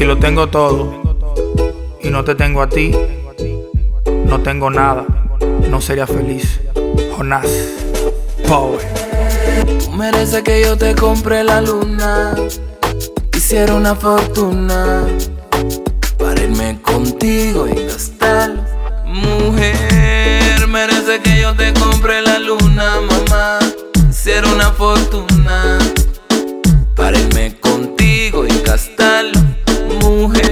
Si lo tengo todo y no te tengo a ti, no tengo nada, no sería feliz. Jonás Power. Tú mereces que yo te compre la luna, quisiera una fortuna para irme contigo y gastarlo. Mujer, merece que yo te compre la luna, mamá. Quisiera una fortuna para irme contigo y gastarlo. Mujer,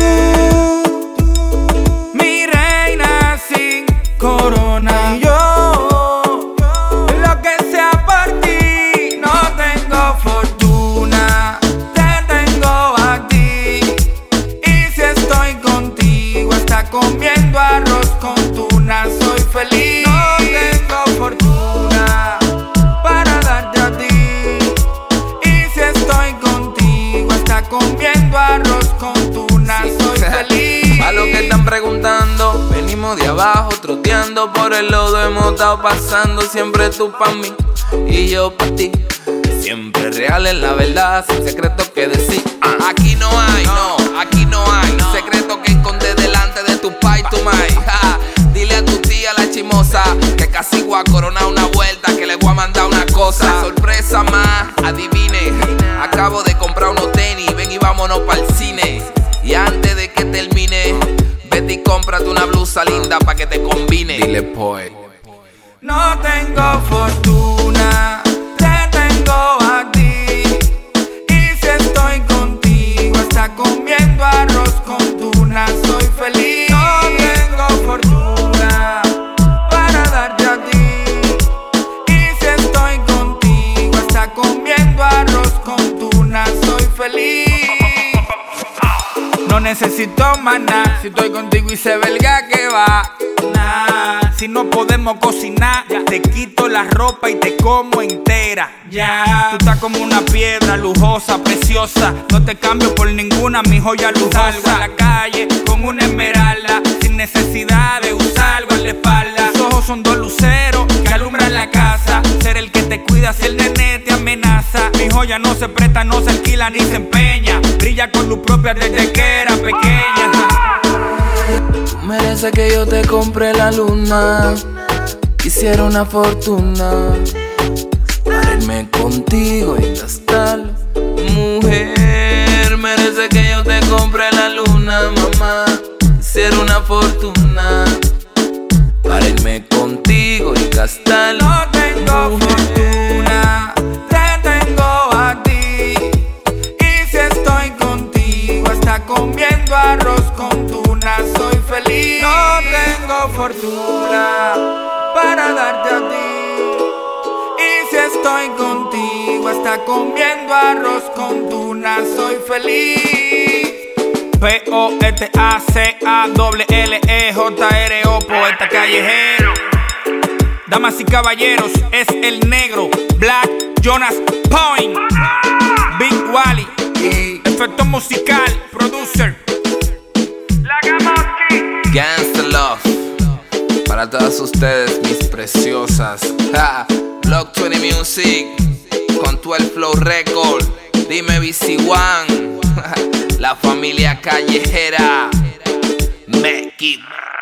mi reina sin corona, y yo lo que sea por ti. No tengo fortuna, te tengo a ti. Y si estoy contigo hasta comiendo arroz con tuna, soy feliz. No tengo fortuna para darte a ti. Y si estoy contigo hasta comiendo arroz con tuna, soy feliz. a lo que están preguntando, venimos de abajo troteando por el lodo, hemos estado pasando. Siempre tú pa' mí y yo pa' ti, siempre real en la verdad, sin secreto que decir. Aquí no hay, no, aquí no hay secreto que esconde delante de tu pa' y tu mai. Dile a tu tía la chimosa que casi voy a coronar una vuelta, que le voy a mandar una cosa. Sorpresa más, adivine, acabo de comprar unos tenis, ven y vámonos pa'l cine. Y antes de que termine, vete y cómprate una blusa linda pa' que te combine. Dile poet. No tengo fortuna, te tengo a ti. Y si estoy contigo hasta comiendo arroz con tuna, soy feliz. No tengo fortuna para darte a ti. Y si estoy contigo hasta comiendo arroz con tuna, soy feliz. No necesito más nada, si estoy contigo y se belga que va. Nah, si no podemos cocinar, te quito la ropa y te como entera. Ya, tú estás como una piedra lujosa, preciosa. No te cambio por ninguna, mi joya lujosa. Salgo a la calle con una esmeralda, sin necesidad de usar algo en la espalda. Tus ojos son dos luceros que alumbran la casa. Ser el que te cuida si el nene te amenaza. Mi joya no se presta, no se alquila ni se empeña. Brilla con luz propia desde que era pequeña. Tú mereces que yo te compre la luna, quisiera una fortuna para irme contigo y gastarlo. Mujer, merece que yo te compre la luna, mamá. Quisiera una fortuna para irme contigo y gastarlo. No tengo fortuna, te tengo a ti. Y si estoy contigo hasta comiendo arroz con tuna, soy feliz. No tengo fortuna para darte a ti. Y si estoy contigo hasta comiendo arroz con tuna, soy feliz. P-O-T-A-C-A-L-L-E-J-R-O, poeta callejero. Damas y caballeros, es el negro Black Jonas Point, Big Wally y efecto musical, producer Gangsta Love para todas ustedes, mis preciosas. Block 20 Music con 12 Flow Record. Dime BC1, la familia callejera. Make it.